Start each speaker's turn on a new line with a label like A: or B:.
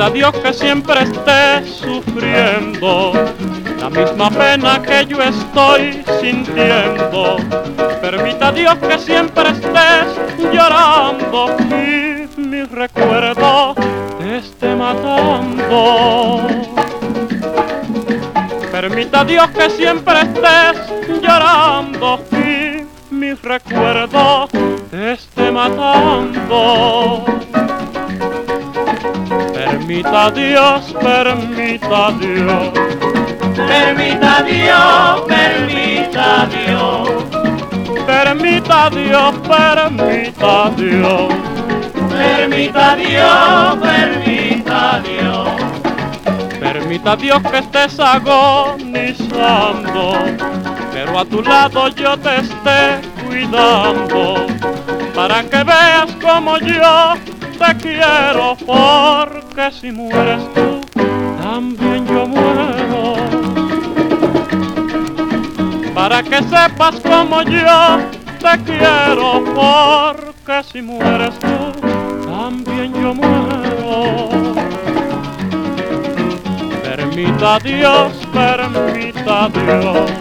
A: Permita Dios que siempre estés sufriendo la misma pena que yo estoy sintiendo. Permita Dios que siempre estés llorando y mi recuerdo te esté matando. Permita Dios que siempre estés llorando y mi recuerdo te esté matando. Permita Dios, permita Dios.
B: Permita Dios, permita Dios.
A: Permita Dios, permita Dios.
B: Permita Dios, permita Dios.
A: Permita Dios que estés agonizando, pero a tu lado yo te esté cuidando, para que veas como yo te quiero, porque si mueres tú, también yo muero. Para que sepas como yo te quiero, porque si mueres tú, también yo muero. Permita Dios, permita Dios.